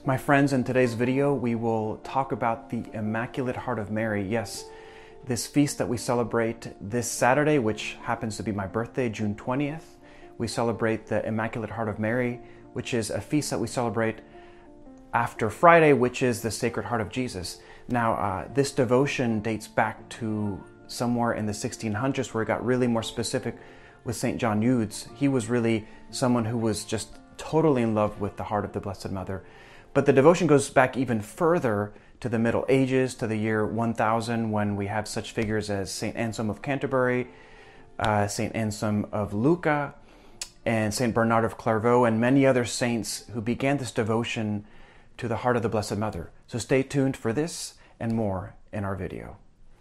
My friends, in today's video, we will talk about the Immaculate Heart of Mary. Yes, this feast that we celebrate this Saturday, which happens to be my birthday, June 20th. We celebrate the Immaculate Heart of Mary, which is a feast that we celebrate after Friday, which is the Sacred Heart of Jesus. Now, this devotion dates back to somewhere in the 1600s, where it got really more specific with St. John Eudes. He was really someone who was just totally in love with the heart of the Blessed Mother. But the devotion goes back even further to the Middle Ages, to the year 1000, when we have such figures as St. Anselm of Canterbury, St. Anselm of Lucca, and St. Bernard of Clairvaux, and many other saints who began this devotion to the heart of the Blessed Mother. So stay tuned for this and more in our video.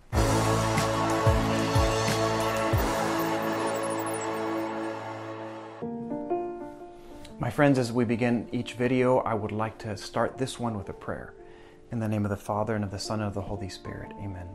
My friends, as we begin each video, I would like to start this one with a prayer. In the name of the Father, and of the Son, and of the Holy Spirit. Amen.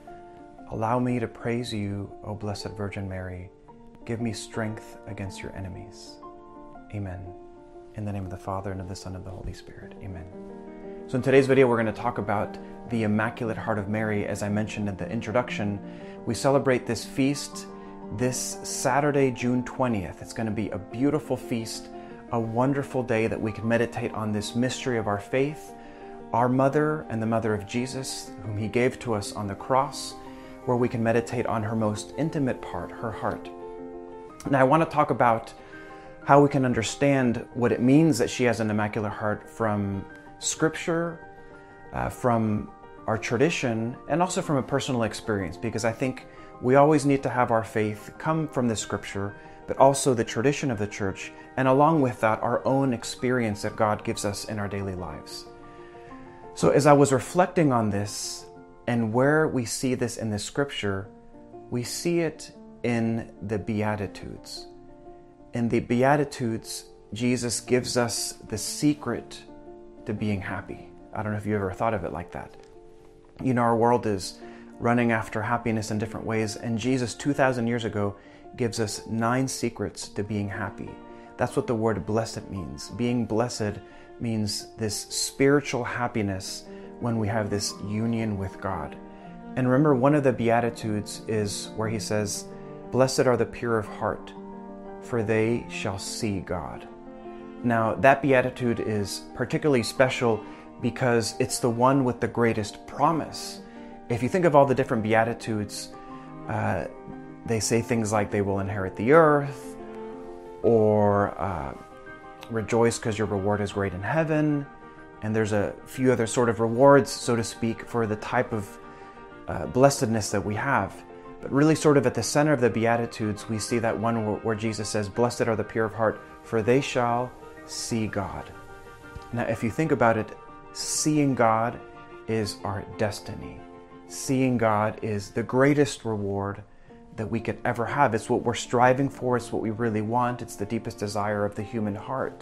Allow me to praise you, O Blessed Virgin Mary. Give me strength against your enemies. Amen. In the name of the Father, and of the Son, and of the Holy Spirit. Amen. So in today's video, we're going to talk about the Immaculate Heart of Mary. As I mentioned in the introduction, we celebrate this feast this Saturday, June 20th. It's going to be a beautiful feast, a wonderful day that we can meditate on this mystery of our faith, our mother and the mother of Jesus, whom he gave to us on the cross, where we can meditate on her most intimate part, her heart. Now, I want to talk about how we can understand what it means that she has an Immaculate Heart from Scripture, from our tradition, and also from a personal experience, because I think we always need to have our faith come from the Scripture, but also the tradition of the Church, and along with that, our own experience that God gives us in our daily lives. So as I was reflecting on this, and where we see this in the Scripture, we see it in the Beatitudes. In the Beatitudes, Jesus gives us the secret to being happy. I don't know if you ever thought of it like that. You know, our world is running after happiness in different ways, and Jesus 2,000 years ago gives us 9 secrets to being happy. That's what the word blessed means. Being blessed means this spiritual happiness when we have this union with God. And remember, one of the Beatitudes is where he says, "Blessed are the pure of heart, for they shall see God." Now, that Beatitude is particularly special because it's the one with the greatest promise. If you think of all the different Beatitudes, they say things like they will inherit the earth, or rejoice because your reward is great in heaven. And there's a few other sort of rewards, so to speak, for the type of blessedness that we have. But really sort of at the center of the Beatitudes, we see that one where Jesus says, "Blessed are the pure of heart, for they shall see God." Now, if you think about it, seeing God is our destiny. Seeing God is the greatest reward that we could ever have. It's what we're striving for. It's what we really want. It's the deepest desire of the human heart.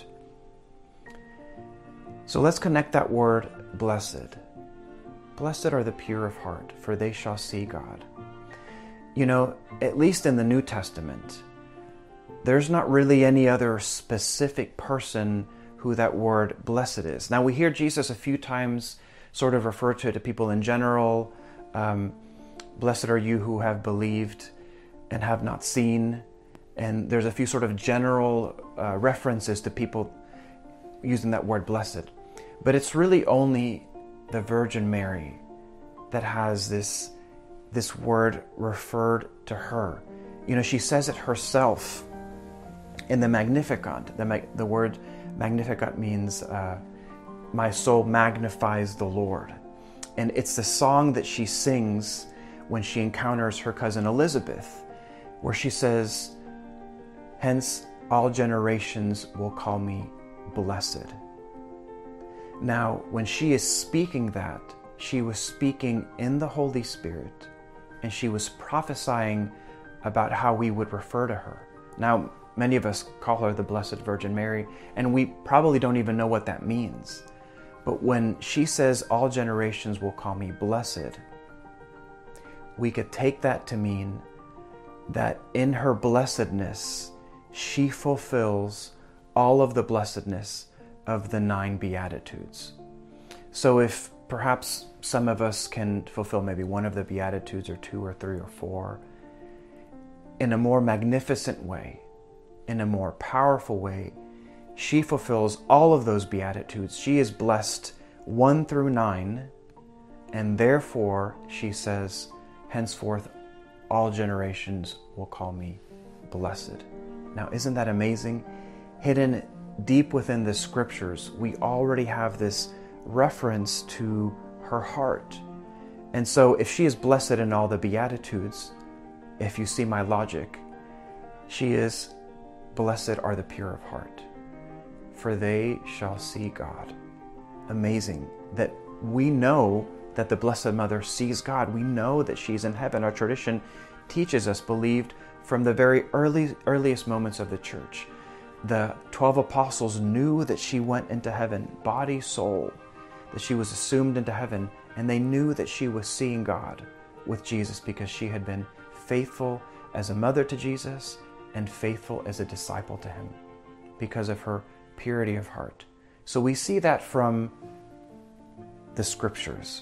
So let's connect that word, blessed. Blessed are the pure of heart, for they shall see God. You know, at least in the New Testament, there's not really any other specific person who that word blessed is. Now, we hear Jesus a few times sort of refer to it to people in general. Blessed are you who have believed and have not seen. And there's a few sort of general references to people using that word blessed. But it's really only the Virgin Mary that has this word referred to her. You know, she says it herself in the Magnificat. The word Magnificat means my soul magnifies the Lord. And it's the song that she sings when she encounters her cousin Elizabeth, where she says, "Hence all generations will call me blessed." Now, when she is speaking that, she was speaking in the Holy Spirit, and she was prophesying about how we would refer to her. Now, many of us call her the Blessed Virgin Mary, and we probably don't even know what that means. But when she says, "All generations will call me blessed," we could take that to mean that in her blessedness, she fulfills all of the blessedness of the 9 Beatitudes. So if perhaps some of us can fulfill maybe one of the Beatitudes or 2 or 3 or 4 in a more magnificent way, in a more powerful way, she fulfills all of those Beatitudes. She is blessed 1 through 9, and therefore, she says, henceforth all generations will call me blessed. Now, isn't that amazing? Hidden deep within the scriptures, we already have this reference to her heart. And so if she is blessed in all the Beatitudes, if you see my logic, she is, blessed are the pure of heart, for they shall see God. Amazing that we know that the Blessed Mother sees God. We know that she's in heaven. Our tradition teaches us, believed from the very earliest moments of the church. The 12 apostles knew that she went into heaven, body, soul, that she was assumed into heaven, and they knew that she was seeing God with Jesus because she had been faithful as a mother to Jesus and faithful as a disciple to him because of her purity of heart. So we see that from the scriptures.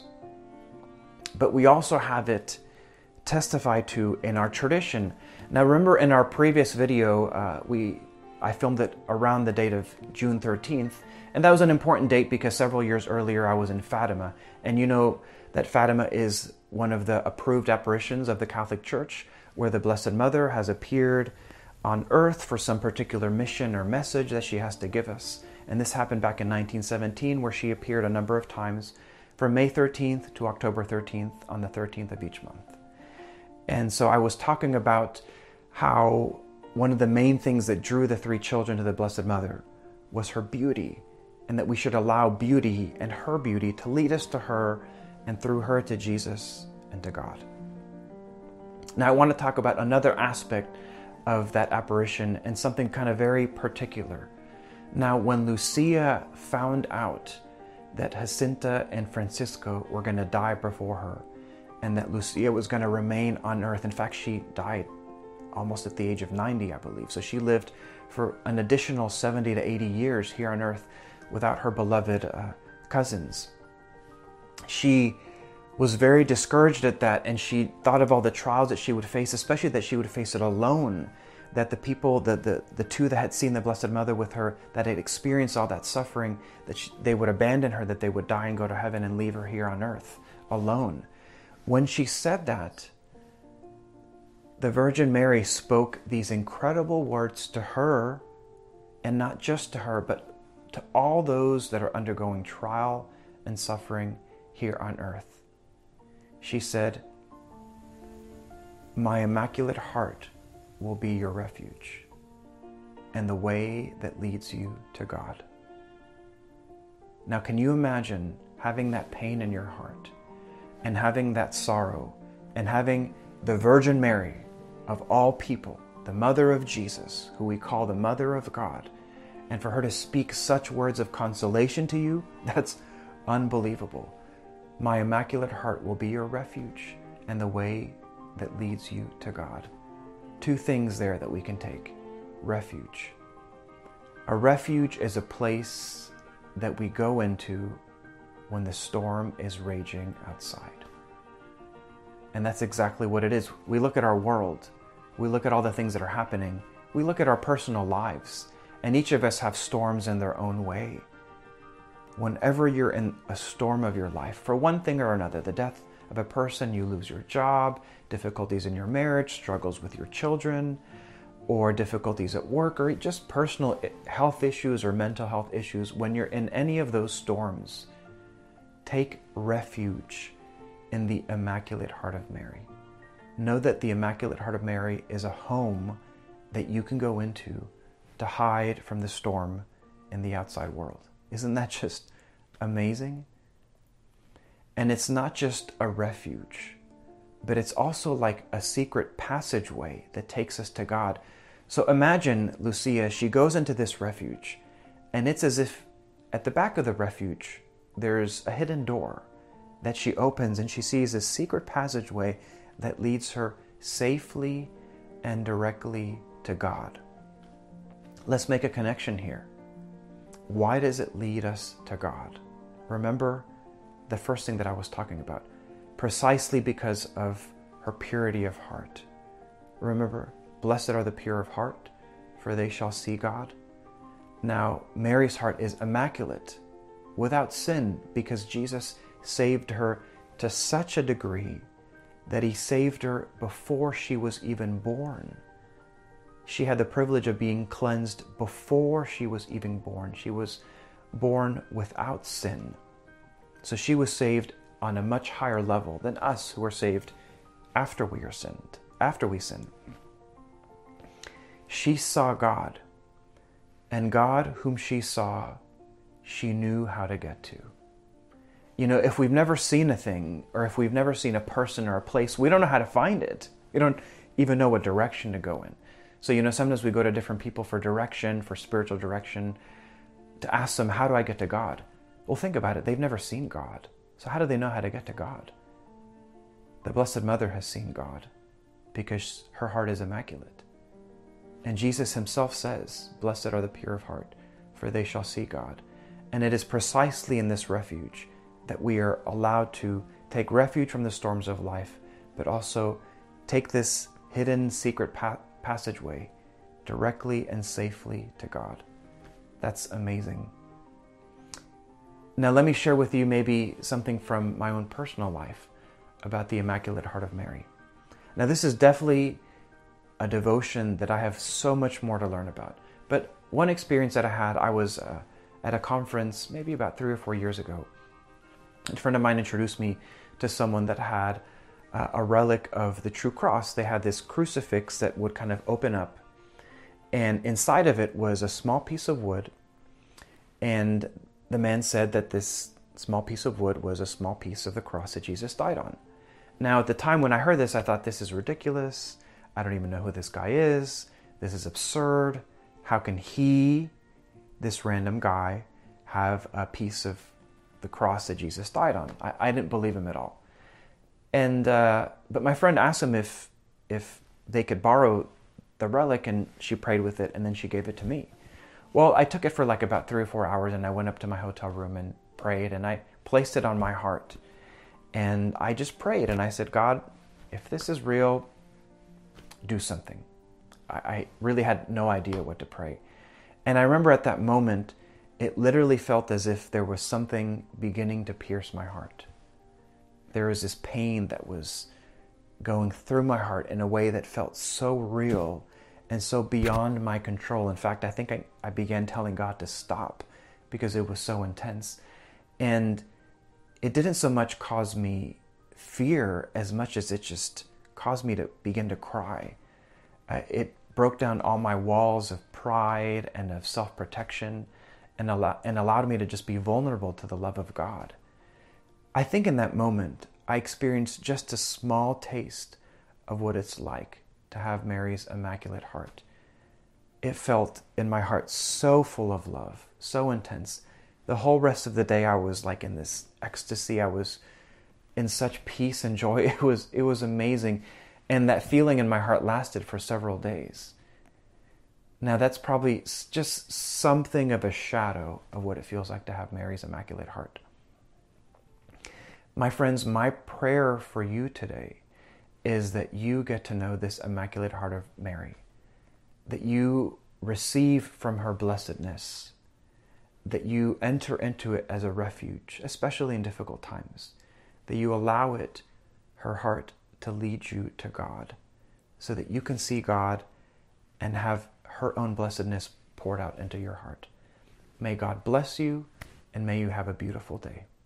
But we also have it testified to in our tradition. Now remember, in our previous video, I filmed it around the date of June 13th, and that was an important date because several years earlier I was in Fatima, and you know that Fatima is one of the approved apparitions of the Catholic Church, where the Blessed Mother has appeared on earth for some particular mission or message that she has to give us. And this happened back in 1917, where she appeared a number of times from May 13th to October 13th on the 13th of each month. And so I was talking about how one of the main things that drew the 3 children to the Blessed Mother was her beauty, and that we should allow beauty and her beauty to lead us to her and through her to Jesus and to God. Now I want to talk about another aspect of that apparition and something kind of very particular. Now, when Lucia found out that Jacinta and Francisco were going to die before her, and that Lucia was going to remain on earth, in fact, she died almost at the age of 90, I believe. So she lived for an additional 70 to 80 years here on earth without her beloved cousins. She was very discouraged at that, and she thought of all the trials that she would face, especially that she would face it alone, that the people, the 2 that had seen the Blessed Mother with her, that had experienced all that suffering, that they would abandon her, that they would die and go to heaven and leave her here on earth alone. When she said that, the Virgin Mary spoke these incredible words to her, and not just to her, but to all those that are undergoing trial and suffering here on earth. She said, "My Immaculate Heart will be your refuge and the way that leads you to God." Now, can you imagine having that pain in your heart and having that sorrow and having the Virgin Mary, of all people, the mother of Jesus, who we call the Mother of God, and for her to speak such words of consolation to you? That's unbelievable. My Immaculate Heart will be your refuge and the way that leads you to God. 2 things there that we can take. Refuge. A refuge is a place that we go into when the storm is raging outside. And that's exactly what it is. We look at our world. We look at all the things that are happening. We look at our personal lives. And each of us have storms in their own way. Whenever you're in a storm of your life, for one thing or another, the death of a person, you lose your job, difficulties in your marriage, struggles with your children, or difficulties at work, or just personal health issues or mental health issues, when you're in any of those storms, take refuge in the Immaculate Heart of Mary. Know that the Immaculate Heart of Mary is a home that you can go into to hide from the storm in the outside world. Isn't that just amazing? And it's not just a refuge, but it's also like a secret passageway that takes us to God. So imagine Lucia, she goes into this refuge, and it's as if at the back of the refuge, there's a hidden door that she opens, and she sees a secret passageway that leads her safely and directly to God. Let's make a connection here. why does it lead us to God? Remember the first thing that I was talking about. Precisely because of her purity of heart. Remember, blessed are the pure of heart, for they shall see God. Now, Mary's heart is immaculate, without sin, because Jesus saved her to such a degree that he saved her before she was even born. She had the privilege of being cleansed before she was even born. She was born without sin. So she was saved on a much higher level than us who are saved after we sin. She saw God, and God whom she saw, she knew how to get to. You know, if we've never seen a thing, or if we've never seen a person or a place, we don't know how to find it. We don't even know what direction to go in. So, you know, sometimes we go to different people for direction, for spiritual direction, to ask them, how do I get to God? Well, think about it. They've never seen God. So how do they know how to get to God? The Blessed Mother has seen God because her heart is immaculate. And Jesus himself says, blessed are the pure of heart, for they shall see God. And it is precisely in this refuge that we are allowed to take refuge from the storms of life, but also take this hidden secret passageway directly and safely to God. That's amazing. Now let me share with you maybe something from my own personal life about the Immaculate Heart of Mary. Now this is definitely a devotion that I have so much more to learn about. But one experience that I had, I was at a conference maybe about 3 or 4 years ago. A friend of mine introduced me to someone that had a relic of the True Cross. They had this crucifix that would kind of open up, and inside of it was a small piece of wood, and the man said that this small piece of wood was a small piece of the cross that Jesus died on. Now, at the time when I heard this, I thought, this is ridiculous. I don't even know who this guy is. This is absurd. How can he, this random guy, have a piece of the cross that Jesus died on? I didn't believe him at all. And but my friend asked him if they could borrow the relic, and she prayed with it, and then she gave it to me. Well, I took it for like about 3 or 4 hours, and I went up to my hotel room and prayed, and I placed it on my heart. And I just prayed, and I said, God, if this is real, do something. I really had no idea what to pray. And I remember at that moment, it literally felt as if there was something beginning to pierce my heart. There was this pain that was going through my heart in a way that felt so real and so beyond my control. In fact, I think I began telling God to stop because it was so intense. And it didn't so much cause me fear as much as it just caused me to begin to cry. It broke down all my walls of pride and of self-protection and allowed me to just be vulnerable to the love of God. I think in that moment, I experienced just a small taste of what it's like to have Mary's Immaculate Heart. It felt in my heart so full of love, so intense. The whole rest of the day I was like in this ecstasy. I was in such peace and joy. It was amazing. And that feeling in my heart lasted for several days. Now that's probably just something of a shadow of what it feels like to have Mary's Immaculate Heart. My friends, my prayer for you today is that you get to know this Immaculate Heart of Mary, that you receive from her blessedness, that you enter into it as a refuge, especially in difficult times, that you allow it, her heart, to lead you to God, so that you can see God and have her own blessedness poured out into your heart. May God bless you, and may you have a beautiful day.